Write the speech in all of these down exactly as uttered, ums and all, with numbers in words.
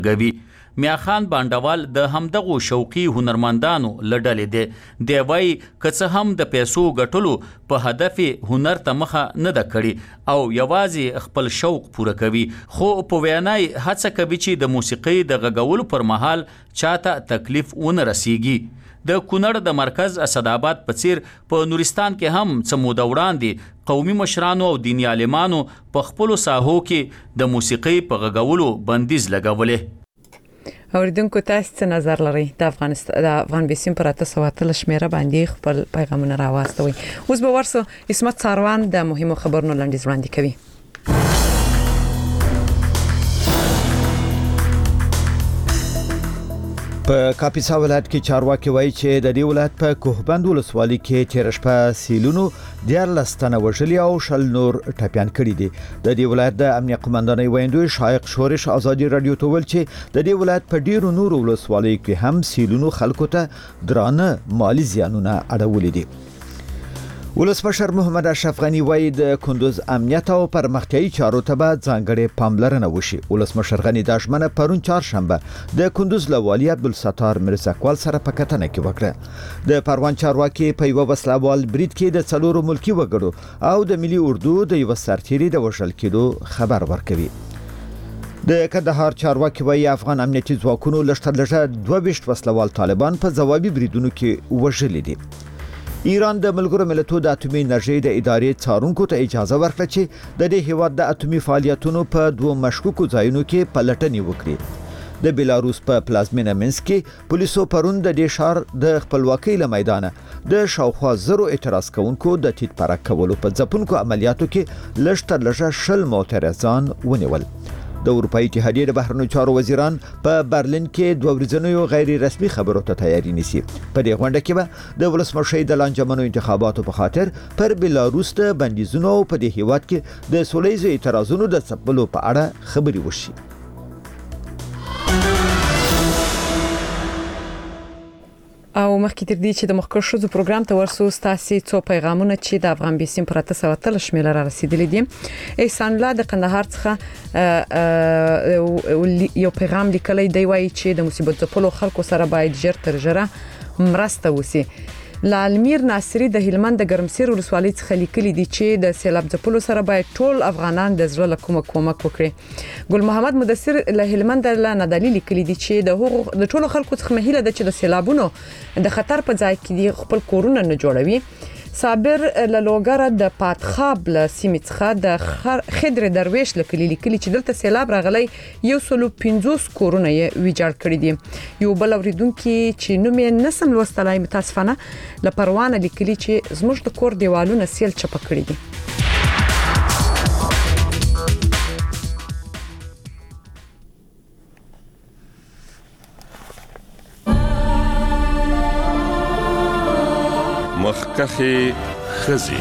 غوي میاخان بانډوال د همدغو شوقي هنرمندانو لډلې دی دی وای که څه هم د پیسو ګټلو په هدف هنر ته مخه نه ده کړې او یوازې خپل شوق پوره کوي خو په وینای هڅه کوي چې د موسیقۍ د غږولو پر مهال چاته تکلیف ونه رسیږي د کونړ د مرکز اسداباد په څیر په نورستان کې هم څه موده وړاندې قومي مشرانو او دیني عالمانو په خپلو ساحو کې د موسیقۍ په غږولو بندیز لګولې. اوریدونکو تاسو څه نظر لرئ د افغانستان د افغان بیسیم پر اته سوه اتلس شمیره باندې خپل پیغامونه راوستوي. اوس به ورسو اسمت ساروان د مهمو خبرونو لنډیز وړاندې کوي. په کاپیسا ولایت کې چارواکي وایي چې د دې ولایت په کوهبند ولسوالۍ کې تیر شپه سیلونو دیارلس تنه وژلي او شل نور ټپیان کړي دي. د دې ولایت د امنیت قومندانۍ ویاندوی شایق شورش ازادي رادیو ته ویل چې د دې ولایت په ډیرو نورو ولسوالیو کې هم سیلونو خلکو ته درانه مالی زیانونه اړولي دي. ولسمشر محمد اشرف غنی وایي د کندوز امنیت او پرمختیايي چارو ته به ځانګړې پاملرنه وشي. ولسمشر غنی د ژمنه پرون چهارشنبه د کندوز له والي عبدالستار مرزاقوال سره په کتنه کې وکړه. د پروان چارواکي په یو وسلوال برید کې د څلورو ملکی وګړو او د ملي اردو د یو سرتیري د وژل کېدو خبر ورکوي. د کندهار چارواکي وایي افغان امنیتي ځواکونو لږ تر لږه دوه ویشت وسلوال طالبان په ځوابي بریدونو کې وژلي دي. ایران د ملګرو ملتونو د اټومي انرژي د ادارې څارونکو ته اجازه ورکړه چې د دې هیواد د اټومي فعالیتونو په دوه مشکوکو ځایونو کې پلټنې وکړي. د بیلاروس په پلازمینه منسک کې پولیسو پرون د دې شهر د خپلواکۍ له میدانه د شاوخوا زرو اعتراض کوونکو د تیت پرک کولو په ځپونکو عملیاتو کې لږ تر لږه شل معترضان ونیول. د اروپאי اتحادیې د بهرنیو چارو وزیران په برلین کې دوه ورځنیو غیر رسمي خبرو ته تیاری نیسي. په دې غونډه کې به د ولسمشر د لانجمنو انتخاباتو په خاطر پر بیلاروس ته بندیزونو په دې هیواد کې د سولېزو اعتراضونو د څپلو په اړه خبري وشي. او مخکې تر دې چې د مخکښ شوزو پروګرام ته ورسو ستاسي څو پیغامونه چې د افغان بیسیم پر اته سوه اتلس شمیره را رسیدلي دي. احسان الله د قندهار څخه یو پیغام لیکلی دی وایي چې د مصیبت ځپلو خلکو سره باید ژر تر ژره مرسته وسی. لالمیر ناصری د هلمند د ګرمسیر ولسوالۍ څخه لیکلي دي چې د سیلاب ځپلو سره باید ټول افغانان د زړه له کومه کومک وکړي. ګل محمد مدثر له هلمند له ندالي لیکلي دي چې د هغو د ټولو خلکو څخه مهیله ده چې د سیلابونو د خطر په ځای کې خپل کورونه نه جوړوي. صابر للوګره د پاتخاب له سیمې څخه د خضر درویش لیکلي لیکلي چې دلته سیلاب راغلی یو سلو پنځوس کورونه یې ویجاړ کړی دي. یو بل اوریدونکو چې نوم یې نسم لوستلای متاسفانه له پروانه لیکلي چې زموږ د کور دیوالونه سیل چپه کړی دي. مخکخي خزي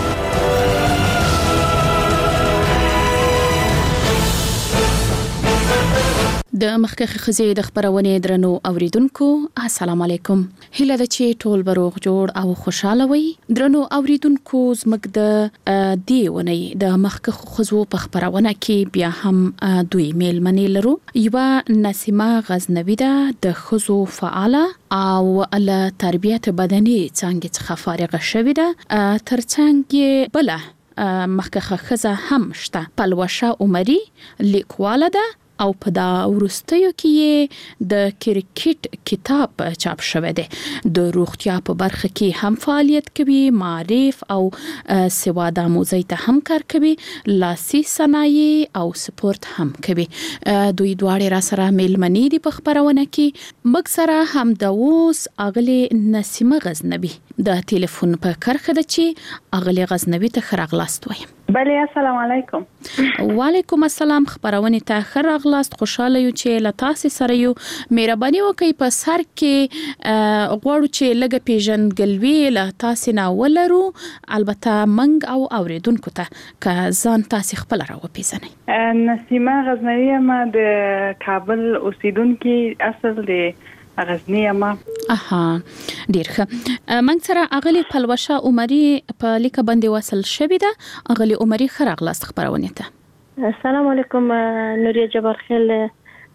د مخکخي خزي د خبرونه درنو اوریدونکو السلام علیکم. هله د چی ټول بروغ جوړ او خوشاله وي. درنو اوریدونکو زمګ د دیونی د مخکخ خزو په خبرونه کې بیا هم دوی میل منی لرو. یو نسیمه غزنوی ده د خزو فعاله او ال تربیت بدني څنګه څخه فارغه شوې ده. ترڅنګ بل مخکخ خزه هم شته. پلوشه عمري لیکواله ده او په دا ورستیو کې د کرکټ کتاب چاپ شوی دی. د روغتیا په برخه کې هم فعالیت کوي، معرف او سواده موزي ته هم کار کوي، لاسي صنایع او سپورت هم کوي. دوی دواړه را سره میلمنې دي په خبرونه کې. مګ سره هم د اوس اغلی نسیمه غزنوی د ټلیفون په کرخه ده چې اغلی غزنوی ته خراغلاست وایم. بله السلام علیکم. وعلیکم السلام. خبرونه ته خراغلاست. خوشاله یو چې لتاسي سره یو مهرباني وکي په سر کې غواړو چې لګه پیژنګلوي لتاسي نه ولرو. البته منګ او اوریدونکو ته که ځان تاسو خپل راو پیژنئ. نسیمه غزنوی ما د کابل اوسیدونکو اصل دی غزنی ما. اها ډیر ښه. منګ سره اغلی پلوشه عمري په لیکه باندې وصل شوی ده. اغلی عمري خراغلاست خبرونه ته. السلام علیکم. نوریا جبار خیل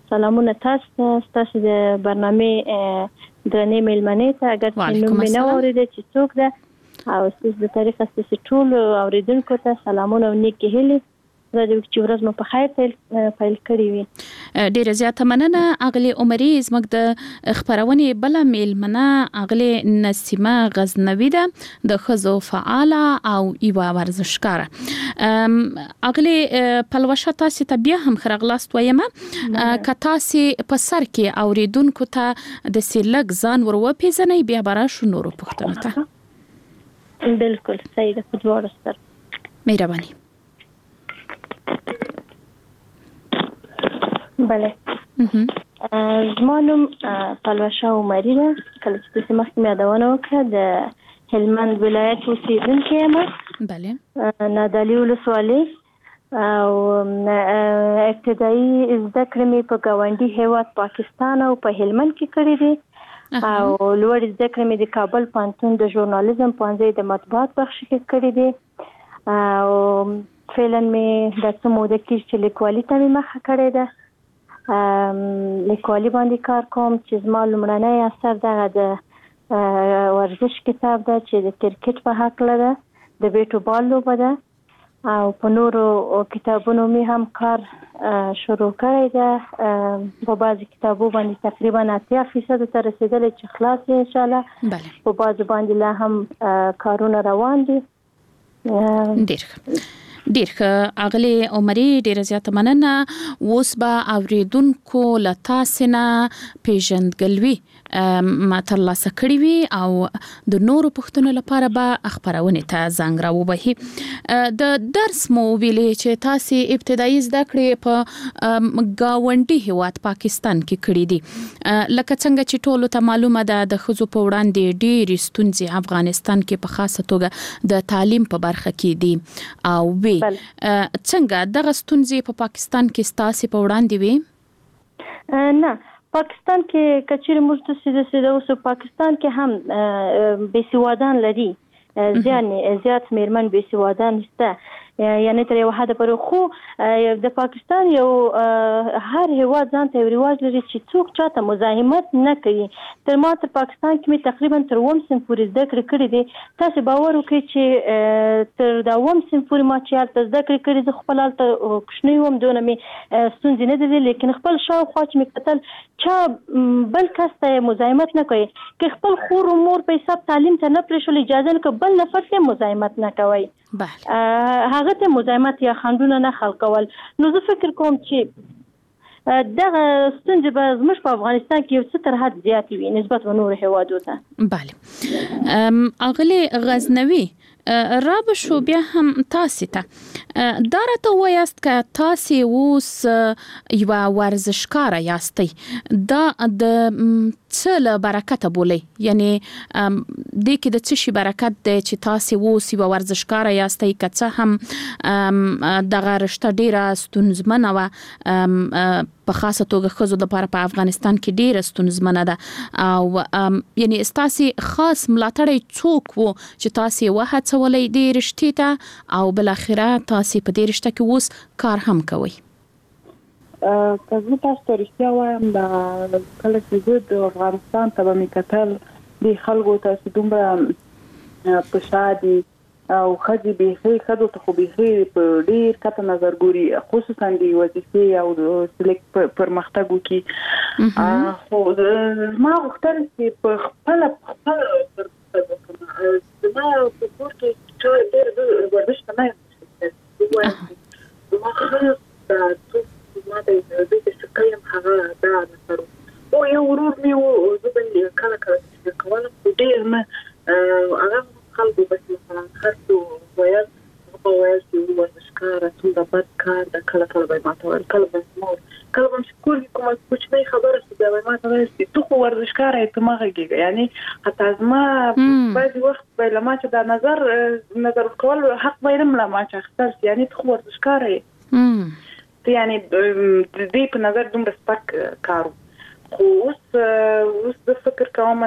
سلامونه تاسو ته، تاسو د برنامه درنې مېلمنې ته. اگر چې نوم مې نه اورېده چې څوک ده او ستاسو د تاریخ ستاسو ټول اوریدونکو ته سلامونه او نیکې هیلې. زه د چې ورځ مو په خیر پیل کړی وي. ډیره زیاته مننه اغلی عمري. زموږ د خبرونې بل میلمنه اغلی نسیمه غزنوي ده، د خزو فعاله او ایوا ورزشکاره. اغلی پلوشه تاسو ته بیا هم خرغلاست وایمه که تاسو په سر کې اوریدونکو ته د سیلګ ځان ور وپیژنئ بیا براشو نورو پښتنو ته. بالکل صحیح ده. فوټبال ستر مهرباني. بله. زما نوم پلوشه عمري ده. کله چې تاسو مخکې مې یادونه وکړه د هلمند ولایت اوسیدونکې یم. بله. نادعلي ولسوالۍ او ابتدایي زده کړې مې په ګاونډي هیواد پاکستان او په هلمند کې کړې دي او لوړ زده کړې مې د کابل پوهنتون د ژورنالیزم پوهنځي د مطبوعات بخش کې کړې دي او فعلا مې د څه موده کې چې لیکوالي ته مې مخه کړې ده. لیکوالي باندې کار کوم چې زما لومړنی اثر دغه د ورزش کتاب ده چې د کرکټ په هکله ده، د بیټو بال لوبه ده او په نورو کتابونو مې هم کار شروع کړی ده. په بعضې کتابو باندې تقریبا اتیا فیصد ته رسېدلی چې خلاص یې انشاءالله. په بعضو باندې لا هم کارونه روان دي. ډېر ډیر ښه اغلی عمري، ډیره زیاته مننه. اوس به اوریدونکو له تاسو نه پیژندګلوي ما ترلاسه کړې وي او د نورو پښتنو لپاره به خبرونه ته زنګ راوبهي. د درس مو ویلې چې تاسو ابتدایي زده کړې په گاونډي هیواد پاکستان کې کړې دي. لکه څنګه چې ټولو ته معلومه ده د ښځو په وړاندې ډېرې ستونزې افغانستان کې په خاصه توګه د تعلیم په برخه کې دي او وی څنګه دغه ستونزې په پاکستان کې ستاسو په وړاندې وي؟ نه، پاکستان کې کچېرې موږ ته د سیده اوس پاکستان کې هم بېسوادان لري، زیات میرمن بېسوادان شته، یعنی تر یو حده پورې. خو د پاکستان یو هر هیواد ځان ته یو رواج لري چې څوک چاته مزاحمت نه کوي. تر ما ته پاکستان کې مې تقریبا تر اووم صنف پورې زده کړې کړې دي. تاسو باور وکړئ چې تر دا اووم صنف پورې ما چې هلته زده کړې کړې، زه خپل هلته کوچنۍ وم، دونه مې ستونزې نه دي، لیکن خپل شاوخوا چې مې کتل چا بل کس ته مزاحمت نه کوي. که خپل خور و مور په حساب تعلیم ته نه پرېښول، اجازه نه که بل نفر ته مزاحمت نه کوئ. هغه ته مزاحمت یا خنډونه نه خلقول. نو زه فکر کوم چې دغه ستونزې به زموږ په افغانستان کې یو څه تر حد زیاتې وي نسبت به نورو هیوادو ته. بله. اغلی غزنوي را به شو بیا هم تاسو ته دا راته وایاست که تاسو اوس یوه ورزشکاره یاستئ، دا د څه له برکته بولئ؟ یعنی دې کې د څه شي برکت دی چې تاسو اوس یوه ورزشکاره یاستئ؟ که څه هم دغه رشته ډیره ستونزمنه وه، په خاصه توګه ښځو دپاره په افغانستان کې ډیره ستونزمنه ده او یعنی ستاسو خاص ملاتړی څوک و چې تاسو یې وهڅولی دې رشتې ته او بالاخره تاسو په دې رشته کې اوس کار هم کوئ؟ که زه تاسو ته رښتیا وایم، د کله چې زه د افغانستان ته به مې کتل، د خلکو ته چې دومره په شا دي او ښځې بیخي ښځو ته خو بیخي په ډېر کته نظر ګوري، خصوصا د وظیفې او سلیک پرمختګ وکړي. خو زما غوښتل چې په خپله خپله پرمختګ وکړم. زما په کور کې چا ډېر ورزش ته نه یم، زما ښه ما ته دوی ته چې کله یم هغه دا نظر و. یو ورور مې و، زه به کله کله چې کوله خو ډېر نه هغه خلکو بس مثلا خرڅو ویل هغه ویل چې ورزشکاره څومره بد کار ده. کله کله به یې ماته ویل، کله به یې مور، کله به چې کور کې کومه کوچنۍ خبره شي بیا به یې ماته ویل چې ته خو ورزشکاره یې، ته مه غږېږه. یعنې حتی زما بعضې وخت به یې له ما چې دا نظر نظر ورکول حق به یې نه له ما چې اخیستل شي، یعنې ته خو ورزشکاره یې. یعنې د دې په نظر دومره سپک کار و. خو اوس اوس زه فکر کوم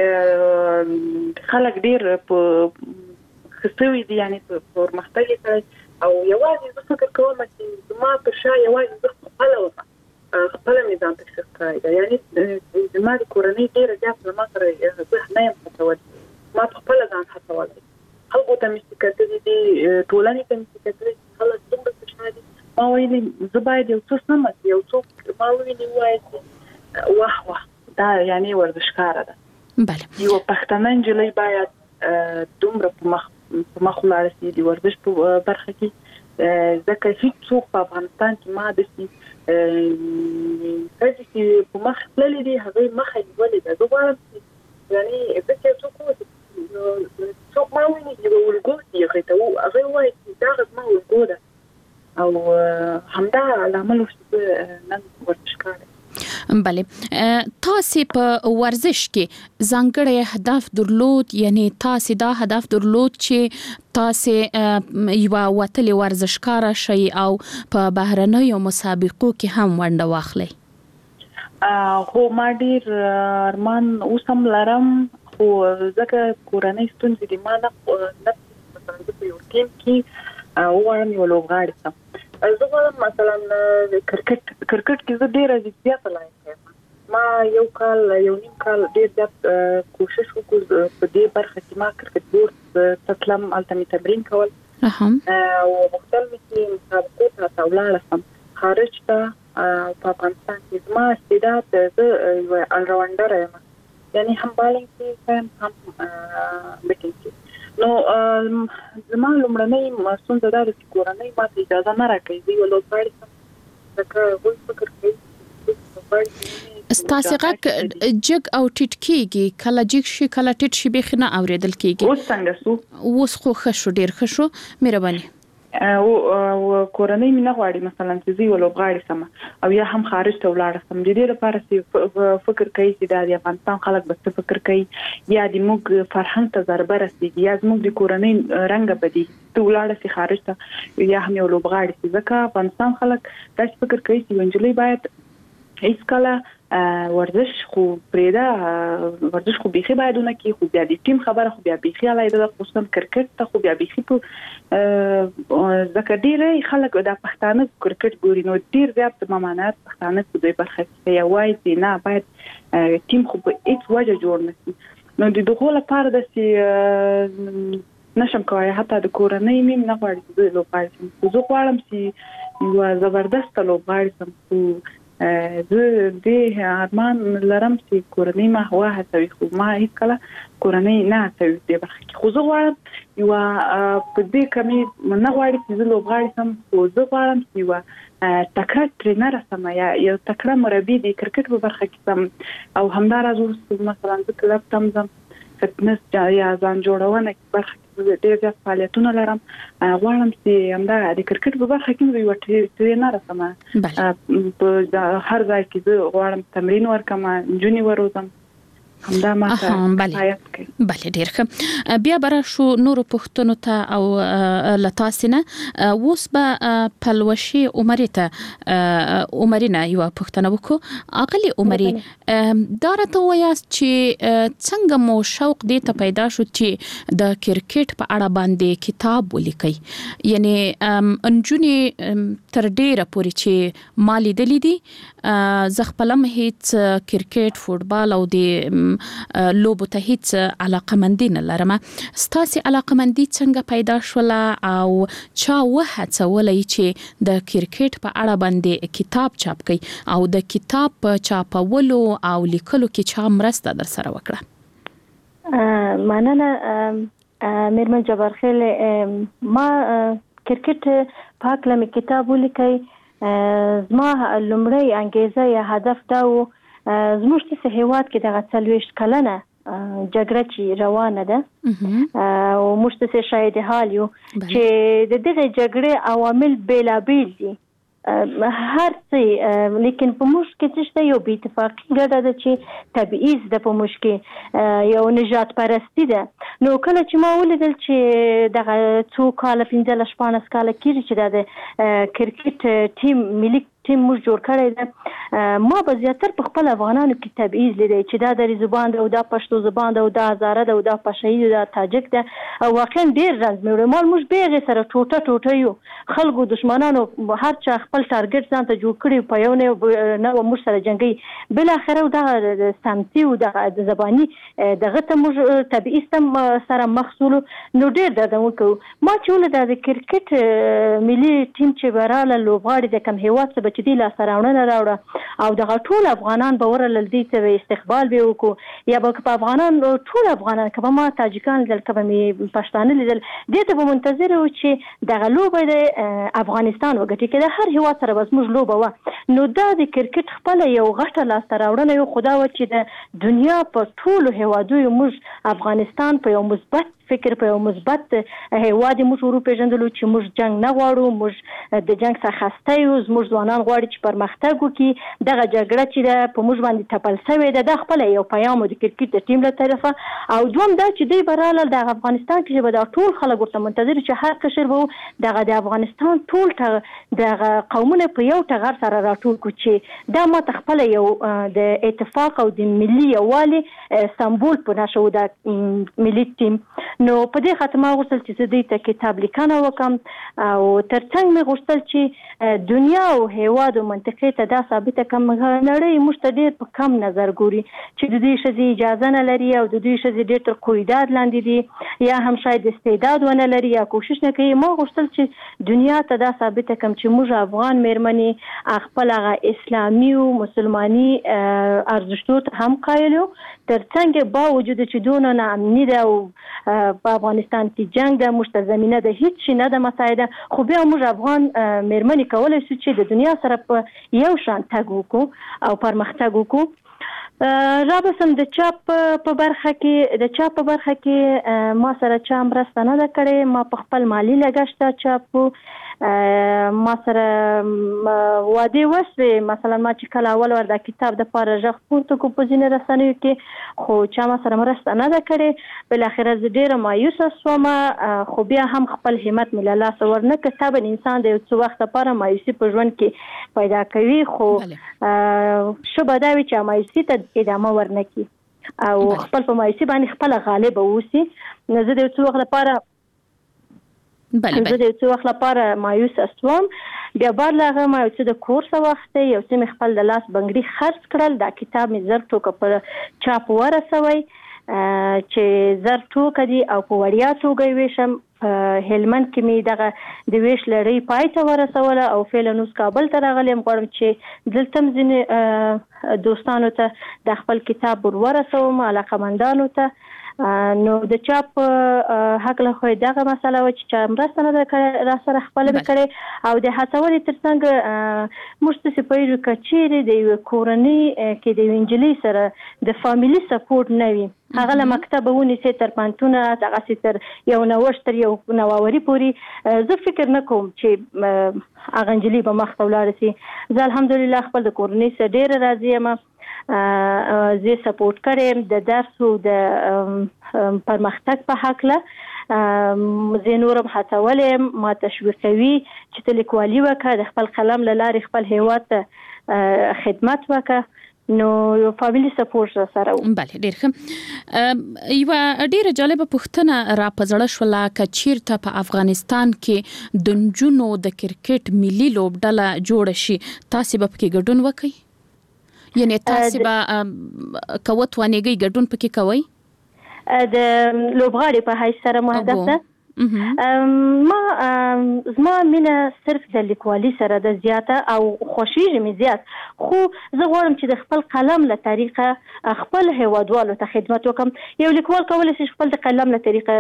چې خلک ډېر په ښه سوي دي، یعنې په پرمختګ یې کړی او یوازې زه فکر کوم چې زما په شا یوازې زه خپله وم خپل میزان تشخیص کړی دا یعنی زما د کورنۍ ډیره زیات ما سره زه نه یم هڅول ما په خپل ځان هڅول خلکو ته مې کتلې دي ټولنې ته مې کتلې خلک دومره خوشاله دي ما ویلي زه باید یو څه سمه یو څوک ما ویلي وایي واه واه دا یعنی ورزشکاره ده بله یو پښتنه نجلۍ باید دومره په مخ په مخ ولاړ شي د ورزش په برخه کې ځکه هیڅ څوک په افغانستان کې ما د سي کله چې په مخ تللی دی هغه مخه نیولې ده زه غواړم یعنی زه چې څوک څوک ما ویني چې ولګو دی هغه ته هغه وایي چې دا غږ ما ولګو ده او همدا لامل چې نن ورزش کوي بله تاسو په ورزش کې ځانګړی هدف درلود یعنی تاسو دا هدف درلود چې تاسو یو وتلی ورزشکار شئ او په بهرنیو مسابقو کې هم ونډه واخلئ خو ما ډیر ارمان اوسم لرم خو ځکه کورنۍ ستونزې دي ما نه مثلا په یو ټیم کې وغواړم یو لوبغاړی شم زه غواړم مثلا کرکټ کرکټ کې زه ډیره زیاته لایم ما یو کال یو نیم کال ډیر زیات کوشش وکړ په دې برخه کې ما کرکټ بورډ تطلم التمی تمرین کول او مختلف مسابقو ته تاولاړ سم خارج ته په افغانستان کې ما استعداد زه یو الراوندر یم یعنی هم بالینګ کې هم بیټینګ کې نو زما لومړنۍ ستونزه دا ده چې کورنۍ ماته اجازه نه راکوي زه یو لوبغاړی شم ځکه هغوی فکر کوي ستاسو غږ جګ او ټیټ کیږي کله جګ شي کله ټیټ شي بخ نه اوریدل کیږي اوس څنګه سو اوس خو ښه شو ډیر ښه شو مهرباني او کورنۍ مې نه غواړي مثلا چې زه یو لوبغاړی سم او یا هم خارج ته ولاړ سم د دې لپاره چې فکر کوي چې د افغانستان خلک به څه فکر کوي یا د موږ فرهنګ ته ضربه رسیږي یا موږ د کورنۍ رنګ بدی ته ولاړ سي خارج ته یا هم یو لوبغاړی چې ځکه افغانستان خلک دا فکر کوي چې ونجلې باید هیڅ کله ورزش خو پرېدا ورزش خو بيخي بايدونه کې خو بیا د ټیم خبره خو بیا بيخي علایده د خصوصا کرکټ ته خو بیا بيخي په ځکه ډیره خلک د پښتانه کرکټ ګوري نو ډیر زیات ممانعت پښتانه په دې برخه کې یو وایي چې نه باید ټیم خو په هیڅ وجه جوړ نشي نو د دغه لپاره د سي نشم کوي حتی د کورنۍ مې نه غواړي چې لوبغاړی شم زه غواړم چې یو زبردست لوبغاړی شم زه د ارمان لرم چې کورنۍ ما هوا هڅوي خو ما هیڅ کله کورنۍ نه هڅوي د برخه خو زه غواړم یو په دې کمی نه غواړم چې زه لوبغاړی شم خو زه غواړم چې یو تکړه ټرینر سم یا یو تکړه مربي د کرکټ په برخه کې سم او همدارنګه مثلا د کلب تم زم فتنس یا ځان جوړونه برخه کې ډېر زیات فعالیتونه لرم غواړم چې همدا د کرکټ په برخه کې یو ټرینر سم په هر ځای کې زه غواړم تمرین ورکم جونی وروزم همدا ما ته حیات کوي بله ډیر ښه بیا برا شو نور پښتنو ته او لتاسنه اوس به پلوشي عمرته عمرینه یو پښتنه وکړو اقلی عمري دا راته وایاست چې څنګه مو شوق دې ته پیدا شو چې د کرکټ په اړه باندې کتاب ولیکي یعنی انجونی تر ډیره پوري چې مالی دلی دي زه خپلم هیڅ کرکټ فوتبال او د لوبو ته هیڅ علاقمندي نه لرم ستاسو علاقمندي څنګه پیدا شوله او چا وهڅولای چې د کرکټ په اړه باندې کتاب چاپ کړي او د کتاب په چاپولو او لیکلو کې چا مرسته در سره وکړه مننه میرمن جبارخیل ما کرکټ پاک لمه کتاب ولیکي زما لومړی انګیزه یا هدف دا و زموږ په هیواد کې دغه څلويشت کلنه جګړه چې روانه ده او موږ ته شاهد حال یو چې د دغه جګړې عوامل بیلابیل دي هر څه لیکن په موږ کې چې یو بي اتفاقي ګډه ده چې تبعیض د په موږ کې یو نجات پرستی ده نو کله چې ما ولیدل چې دغه څو کال پنځه شپږ کال کېږي چې د کرکټ ټیم ملي ټیم موږ جوړ کړی دی ما به زیاتر په خپل افغانانو کې تبعیض لیدی چې دا دری زبان ده او دا پښتو زبان ده او دا هزاره ده او دا پشهي ده دا تاجک ده او واقعا ډېر رنځ مې وړی مال موږ بیغې سره ټوټه ټوټه یو خلکو دشمنانو هر چا خپل ټارګټ ځان ته جوړ کړي په یو نه موږ سره جنګي بالاخره دغه سمتي او دغه زباني دغه ته موږ تبعیض سره مخصولو نو ډېر درد وکړو ما چې ولې د کرکټ ملي ټیم چې براله لوبغاړي د کم هیواد څخه چې دی لاسته راوړنه راوړه او دغه ټول افغانان به ورله دې ته استقبال به وکړو یا به په افغانان ټول افغانان کبه ما تاجکان لیدل کبه مې پښتانه لیدل دې ته به منتظر وو چې دغه لوبه د افغانستان وګټي کې د هر هیواد سره به زموږ لوبه وه نو دا د کرکټ خپله یو غټه لاسته راوړنه یو خدا وه چې د دنیا په ټولو هیوادونو موږ افغانستان په یو مثبت فکر په یو مثبت هیواد موږ ورو پیژندلو چې موږ جنگ نه غواړو موږ د جنگ څخه خسته یو موږ ځوانان غواړي چې پرمختګ وکړي دغه جګړه چې ده په موږ باندې تپل شوې ده د خپل یو پیغام د کرکټ د ټیم له طرفه او دوم دا چې دی براله د افغانستان کې به دا ټول خلک ورته منتظر چې هر کشر به دغه د افغانستان ټول دغه قومونه په یو ټغر سره راټول کړي چې دا ما خپل یو د اتفاق او د ملي یووالي سمبول په نشو د ملي ټیم نو په دې خاطر ما غوښتل چې زه دې ته کتاب لیکنه وکم او ترڅنګ مې غوښتل چې دنیا او هیواد او منطقې ته دا ثابته کړم نړۍ موږ ته ډېر په کم نظر ګوري چې د دې ښځې اجازه نه لري او د دې ښځې ډېر تر قیداد لاندې دي یا هم شاید استعداد ونه لري یا کوشش نه کوي ما غوښتل چې دنیا ته دا ثابته کړم چې موږ افغان مېرمنې خپل هغه اسلامي او مسلماني ارزښتونو ته هم قایل یو ترڅنګ با وجود چې دونه ناامني ده او په افغانستان کې جنگ ده موږ ته زمینه ده هیڅ شي نه ده مساعده خو بیا موږ افغان مېرمنې کولی شو چې د دنیا سره په یو شان تګ وکړو او پرمختګ وکړو را بسم د چاپ په برخه کې د چاپ په برخه کې ما سره چا مرسته نه ده کړې ما په خپل مالي لګښت چاپو ما سره وادي وسوي مثلا ما چې کله اول ور د کتاب د پاره ژغ پورته کو په ځینې رسنیو کې خو چا ما سره مرسته نه ده کړې بل اخر زه ډیره مایوسه شوم خو بیا هم خپل همت مې له لاسه ورنه کتاب انسان د یو څه وخت لپاره مایوسي په ژوند کې پیدا کوي خو شو بداوي چې مایوسي ته ادامه ورنکي او خپل په مایوسي باندې خپل غالب اوسي نو زه د یو څه وخت لپاره بله زه د یو څه وخت لپاره مایوس شوم بیا بعد له هغه ما یو څه د کورس وخت یو څه مې خپل د لاس بنګړي خرڅ کړل دا کتاب مې زر ټوکه په چاپ ورسوي چې زر ټوکه دي او په وړیا توګه یې ویشم هلمند کې مې دغه د ویش لړۍ پای ته ورسوله او فعلا اوس کابل ته راغلی یم غواړم چې دلته هم ځینې دوستانو ته د خپل کتاب ور ورسوم علاقمندانو ته نو د چاپ حق له خو دغه مسله و چې مرسته نه کړې را سره خپل وکړي او د هڅولې ترڅنګ موږ څه پیژو کچېره د کورنۍ کې د انجلۍ سره د فاميلي سپورټ نه وي هغه له مکتب ونی سي تر پانتونه هغه تر یو نوښت تر یو نووري پوری زه فکر نه کوم چې هغه انجلۍ به مخ ته ولاړ شي زه الحمدلله خپل د کورنۍ سره ډیر راضي یم زه سپورټ کړم د درس او د پرمختګ په حق له زه نورم هڅولم ما تشویق کوي چې ته لیکوالي وکړه د خپل قلم له لارې خپل هیواد ته خدمت وکړه نو یو فاميلي سپورټ سره بله ډیر ښه یو ډیره جالبه پوښتنه را پزړه شوله چې چیرته په افغانستان کې د نجونو د کرکټ ملي لوبډله جوړ شي تاسو به پکې ګډون وکړئ یعنی تاسو به کوت وانیږي ګډون پکې کوي د لوبغاړي په حیث سره مهدف ده ما زما مینه صرف د لیکوالي سره د زیاته او خوشیږي مې زیات خو زه غواړم چې د خپل قلم له طریقه خپل هیوادوالو ته خدمت وکم یو لیکوال کولی شي خپل د قلم له طریقه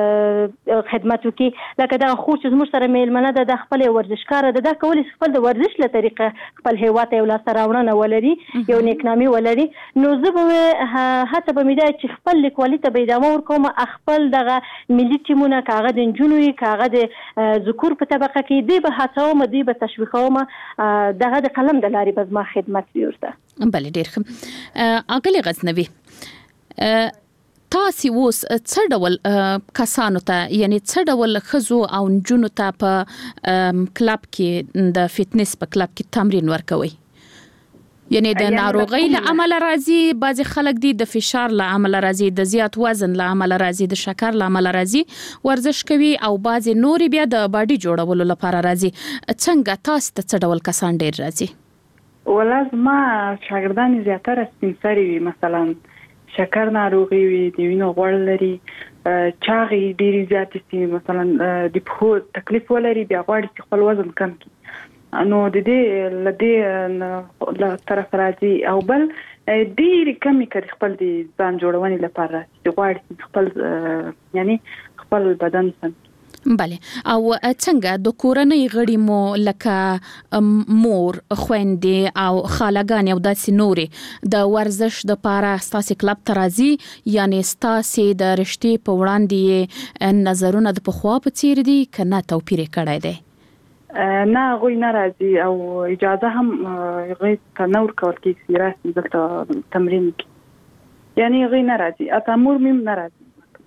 خدمت وکړي لکه دا خو چې زموږ سره میلمنه ده د خپل ورزشکار ده دا کولی شي خپل د ورزش له طریقه خپل هیواد ته یو لاسته راوړنه ولري یو نیکنامي ولري نو زه به هڅه به مې ده چې خپل لیکوالي ته به ادامه ورکوم خپل دغه ملي ټیمونه هغه د نجونو هغه د ذکور په طبقه کې دی به هڅوم دی به تشویقوم دغه د قلم د لارې به ما خدمت ویورته بله ډیر ښه اغلی غزنوي تاسو اوس څه ډول کسانو ته یعنی څه ډول خزو او جنونو ته په کلب کې د فټنس په کلب کې تمرین ورکوي؟ یعنی د ناروغۍ له امله راځي، بعضی خلک دي د فشار له امله راځي، د زیات وزن له امله راځي، د شکر له امله راځي، ورزش کوي، او بعضی نوري بیا د باډي جوړولو لپاره راځي. څنګه تاسو ته څه ډول کسان ډیر راځي؟ ولازم ما شاګردان زیاتره سپینسري وي، مثلا شکر ناروغي وي، د وینې غوړ لري، چاغي ډیری زیات سي، مثلا د پخو تکلیف ولري، بیا غواړي چې خپل وزن کم کړي. نو د دې لدې له طرف راځي، او بل ډېری کمی کوي خپل د ځان جوړونې لپاره چې غواړي خپل یعنی خپل بدن سم. بله، او څنګه د کورنۍ غړي مو لکه مور، خويندې او خالګان او داسې نورې د ورزش د لپاره ستاسو کلب ته راځي، یعنی ستاسو د رشتې په وړاندې نظرونه د پخوا په څیر دي کنه توپیر کړی دی؟ نه، غوی نه راځي، او اجازه هم غوی ته نور کول کې چې راسي دلته تمرین کې، یعنی غوی نه راځي، اته مور مم نه راځي.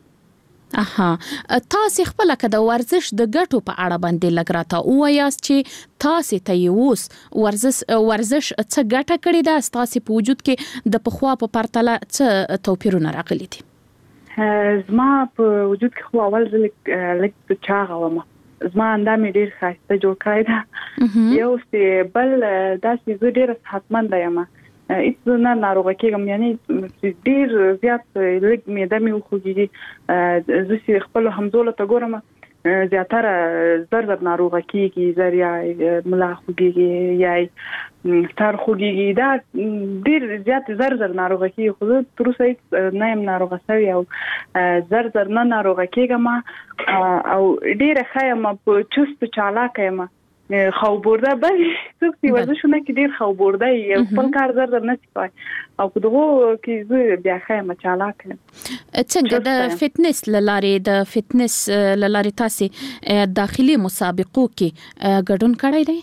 اها، تاسو خپل کده ورزش د ګټو په اړه باندې لګراته وایاست چې تاسو ته یوس ورزش ورزش څه ګټه کړې ده، تاسو په وجود کې د پخوا په پرتله څه توپیرونه راغلي دي؟ زما په وجود کې خو اول ځل لږ چاغه وم، زما اندامې ډیر ښایسته جوړ کړی ده، یو څه بل داسې زه ډیره صحتمنده یم، هیڅ نه ناروغه کېږم، یعنی ډیر زیات لږ معده مې وخوږي، زه چې خپل همزولو ته ګورم زیاتره زر زر ناروغه کېږي، زر یا ملا خوږیږي یا سر خوږیږي، دا ډیر زیات زر زر ناروغه کېږي، خو زه تر اوسه هیڅ نه یم ناروغه شوې، او زر زر نه ناروغه کېږم، او ډیره ښه یم، په چست چالاکه یم، خوابورده بل څوک چې ورزشونه کې ډیر خوابورده یي، خپل کار زر زر نه کوي، او په دغه کې زه بیا ښه یم، چالاک یم. څنګه د فټنس لارې د فټنس لارې تاسو داخلي مسابقو کې ګډون کړی دی؟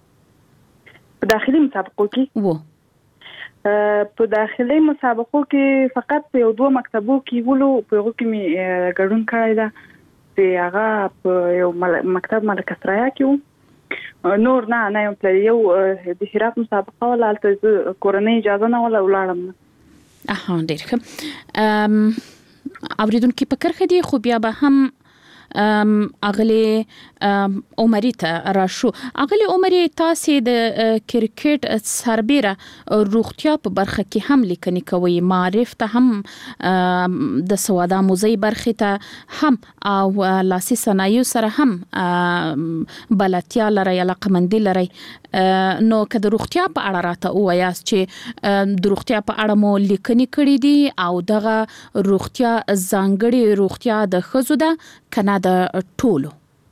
په داخلي مسابقو کې وو په داخلي مسابقو کې فقط یو دوه مکتبو کې ولو، په هغه کې می ګډون کړی ده، چې هغه په یو مکتب ملک اسرایا کې وو، نور نه نه یم تللی، یو د هرات مسابقه ولا هلته کورنۍ اجازه نه ولا ولاړم نه. اها، ډېر ښه. اوریدونکي په کرخه دي، خو بیا به هم اغلی عمرې ته راشو. اغلی عمرې، تاسو د کرکټ سربېره روغتیا په برخه کې هم لیکنې کوي، معرف ته هم د سوادا موزي برخه ته هم او لاسي صنایع سره هم بلاتیا لري، علاقمندي لري، نو که د روغتیا په اړه راته وایاست چې د روغتیا په اړه مو لیکنې کړې دي، او دغه روغتیا ځانګړي روغتیا د ښځو ده کنه د ټولو؟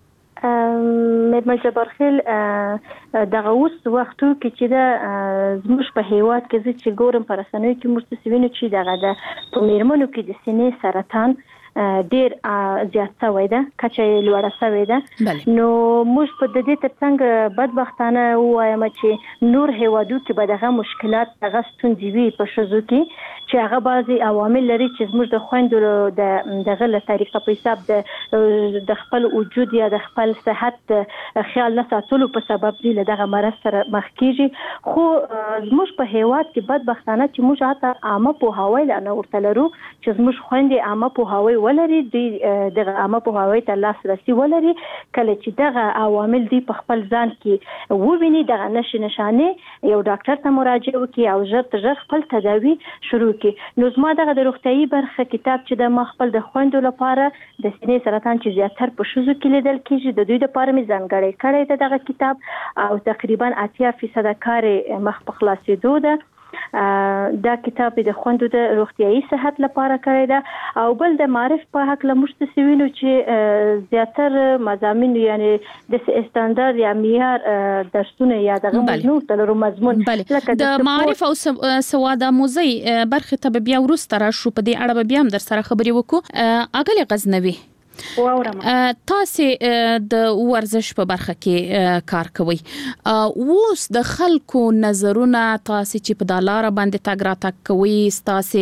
مېرمن جبارخیل، دغه اوس وختو کې چې د زموږ په هیواد کې زه چې ګورم په رسنیو کې موږ څه وینو چې دغه د په مېرمنو کې د سینې سرطان ډیر زیات شوی ده، کچه یې لوړه شوې ده. نو موږ په دې ترڅنګ بدبختانه وایم چې نور هیوادو کې به دغه مشکلات دغه ستونزې وي په ښځو کې، چې هغه بعضي عوامل لري چې زموږ د خویندو د دغه له طریقه په حساب د د خپل وجود یا د خپل صحت خیال نه ساتلو په سبب دی له دغه مرض سره مخ کیږي. خو زموږ په هیواد کې بدبختانه چې موږ حتی عامه پوهاوی نه ورته لرو، چې زموږ خویندې عامه پوهاوی ولري، دی دغه عامه پوهاوی ته لاسرسي ولري، کله چې دغه عوامل دی په خپل ځان کې وویني، دغه نښې نښانې یو ډاکټر ته مراجعه وکړي او ژر تر ژر خپل تداوي شروع کړي. نو زما دغه د روغتیايي برخه کتاب چې د ما خپل د خویندو لپاره د سینې سرطان چې زیاتر په ښځو کې لیدل کېږي، د دوی لپاره مې ځانګړی کړی دی دغه کتاب، او تقریبا اتیا فیصده کار مخ په خلاصېدو ده. دا کتاب د خوندو د روغتیايي صحت لپاره کړی ده، او بل د معرف په حق له موږ څه وینو چې زیاتر مضامین یعنی د استاندارد یا معیار درسونه یا دغه موضوع تلرو مضمون لکه د معرف او سواد آموزي برخه ته بیا ورسته راشو، په دې اړه بیا هم در سره خبرې وکړو. اغلی غزنوي، واورم تاسو د ورزش په برخه کې کار کوي اوس د خلکو نظرونه تاسو چې په دالار باندې تاګ را تاګ کوي تاسو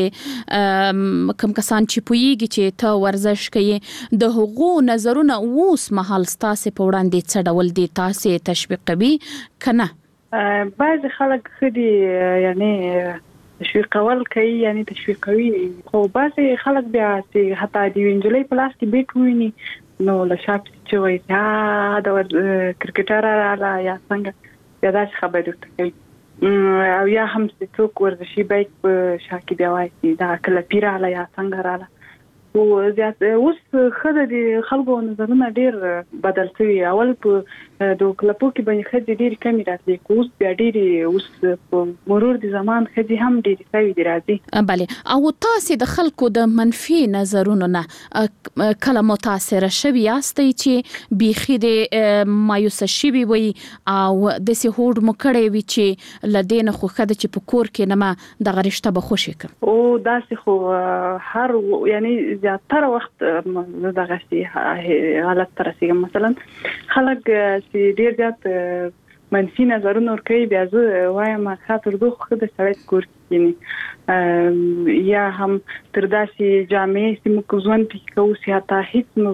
کم کسان چې پویږي چې ته ورزش کوي د هغو نظرونه اوس مهال تاسو په وړاندې څه ډول دي تاسو تشویق کوي کنه بعض خلک خدي یعنی تشویق اول کوي یعنی تشویق کوي خو بعضی خلک بیا چې حتی د وینجلې په لاس کې بیت ویني نو له شاپ چې وایي دا د کرکټر را یا څنګه یا دا خبرې کوي او یا هم چې څوک ورزشي بیت په شاکي بیا وایي دا کله پیراله یا څنګه رااله او زیات اوس خدای د خلکو نظرونه ډیر بدل شوی اول په د کلپو کې باندې خدای ډیر کمی راځي کوس بیا ډیر اوس په مرور د زمان خدای هم ډیر شوی دی راځي بله او تاسو د خلکو د منفي نظرونو نه کله متاثر شوی یاستئ چې بيخي د مایوس شوی وي او د سي هوډ مکړې وي چې لدین خو خدای چې په کور کې نه د غرشته به خوشی کوي او داسې خو هر یعنی زیاتره وخت دغه شي حالت تر رسیدم مثلا خلک چې ډیر زیات منفي نظرونه ورکوي بیا زه وایم خاطر دوه خو د سړی کور کېنی یا هم تر داسې جامعې چې موږ ځوان پکې کوو سیاته هیڅ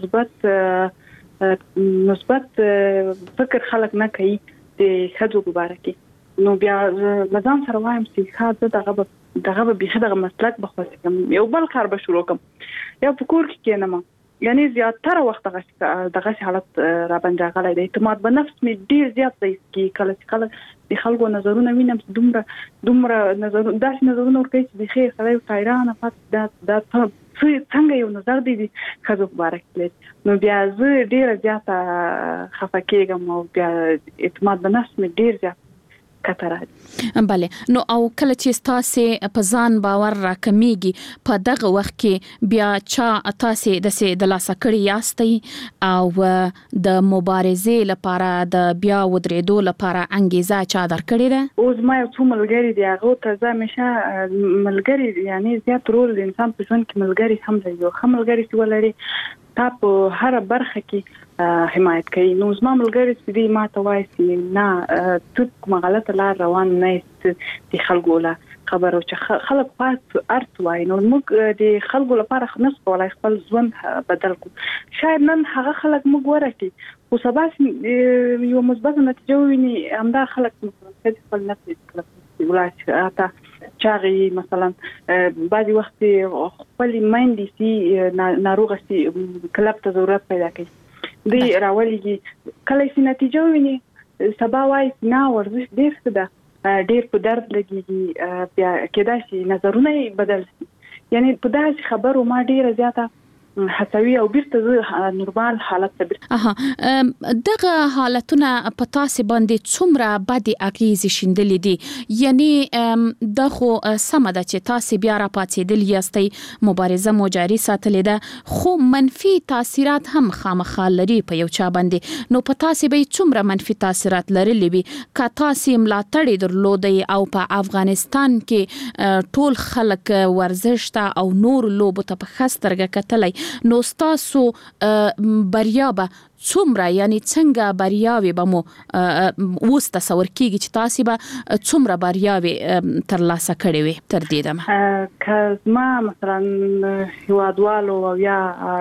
مثبت مثبت فکر خلک نه کوي د ښځو په باره کې نو بیا مزام سره وایم چې خاطر دغه دغه به دغه مسلک بخواسته کوم یو بل کار به شروع کوم یا په کور کې کېنم یعنی زیاتره وخت دغه دغه حالت را باندې غلای دی اعتماد په نفس می ډیر زیات دی چې کله چې کله د خلکو نظرونه وینم دومره دومره نظر داس نظرونه ورکوي چې د خیر سره قایرانه پات دا دا څنګه یو نظر دی خزو مبارک نو بیا زه ډیر زیات خفه کېږم او بیا اعتماد په نفس می ډیر زیات کتره بله نو او کله چې تاسو په ځان باور راکمیږي په دغه وخت کې بیا چا تاسو د سه د لاسه کړی یاستئ او د مبارزې لپاره د بیا ودرېدو لپاره انګیزه چا درکړی ده اوس ما یو څو ملګری دی هغه ته ځم چې ملګری یعنی زیات رول د انسان په ژوند کې ملګری هم دی یو خملګری چې ولري تاسو هر برخه کې حمایت کوي نو زما ملګری چې دی ما ته وایي چې نه ته کومه غلطه لار روان نه یې د خلکو له خبرو چې خلک پات ارت وایي نو موږ د خلکو لپاره خنص کولای خپل ژوند بدل کړو شاید نن هغه خلک موږ ورته خو سبا یو مثبت نتیجه ویني همدا خلک مثلا خپل نفس ولای اته چاغي مثلا بعضی وخت خپل مایندې سي ناروغه سي کلب ته ضرورت پیدا کوي دی راولېږي کله چې نتیجه ویني سبا وایي نه ورزش ډیر څه ده ډیر په درد لګيږي بیا کېدای شي نظرونه بدل شي یعنی په داسې خبرو ما ډیره زیاته حسوي او بیرته نورمال حالت ته اها دغه حالتونه په تاسو باندې څومره بدی اغیزې شیندلې دي یعنی دغه سم ده چې تاسو بیا را پاتېدل یاستئ مبارزه مو جاري ساتلې ده خو منفي تاثیرات هم خامخا لري په یو چا باندې نو په تاسو به څومره منفي تاثیرات لرلې وي که تاسو ملاتړ درلودي او په افغانستان کې ټول خلک ورزش ته او نور لوبو ته په خسترګه کتلای نو تاسو بریا به څومره یعنی څنګه بریاوي به مو اوس تصور کیږي چې تاسو به څومره بریاوي تر لاسه کړې وي تر دې دمه که ما مثلا هوادوالو او یا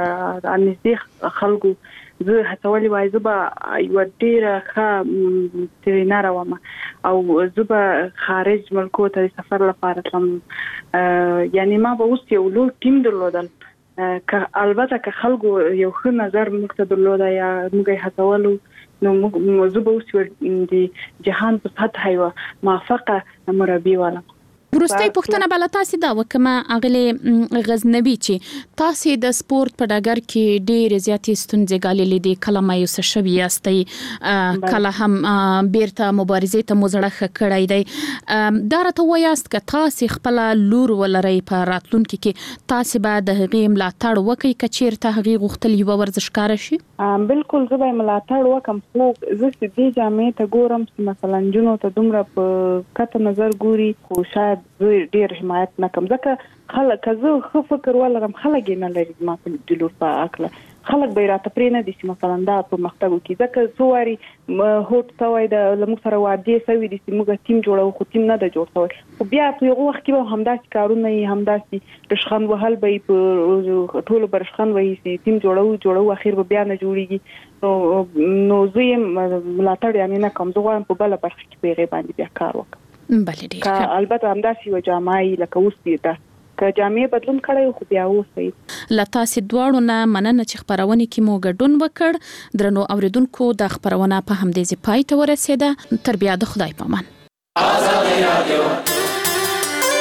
انځي خلکو زه هڅولې وای زه به یو ډیره ښه ترینر وم او زه به خارج ملکو ته سفر لپاره تلم یعنی ما به اوس یو لوی ټیم درلودل که البته که خلکو یو ښه نظر موږ ته درلوده یا موږ یې هڅولو نو موږ زه به اوس د جهان په سطحه یوه موفقه مربي ولم وروستۍ پوښتنه بل تاسو دا وکمه اغلی غزنوي چې تاسو د سپورت په ډګر کې ډېر زیاتې ستونزې ګاللې دي کله مایوس شوي یاستئ کله هم بیرته مبارزې ته مو زړه ښه کړی دی دا راته وایاست که تاسو خپله لور ولرئ په راتلونکي کې تاسو به د هغې ملاتړ وکئ که چېرته هغې غوښتل یوه ورزشکاره شي بالکل زه به یې ملاتړ وکم خو زه چې دې جامعې ته ګورم چې مثلا نجونو ته دومره په کته نظر ګوري خو شاید زه ډیر حمایت نه کوم ځکه خلک زه ښه فکر ولرم خلک یې نه لري ما په د لور په عقله خلک به راته پرې نه دي چې مثلا دا په مختګو کې ځکه سواري هوټ سوای د لمو سره وادي سوي دي چې موږ ټیم جوړو خو ټیم نه د جوړ سوی خو بیا په یو وخت کې به همداسې کارونه یې همداسې رشخان وهل به په ټولو برشخان وهي چې ټیم جوړو جوړو اخر به بیا نه جوړیږي نو نو زه ملاتړ یعنی نه کوم زه غواړم په بل برخه کې په غیبه باندې بیا کار وکړم بلې ډیر البته همداسې و جامعي لکه اوس دي دا که جامعي بدلون کړی خو بیا اوسې لتا سي دواړو نه مننه چې خبرونه کې مو ګډون وکړ درنو اوریدونکو د خبرونه په همدې ځای پای ته ورسېده تر بیا د خدای پامان. آزاد رادیو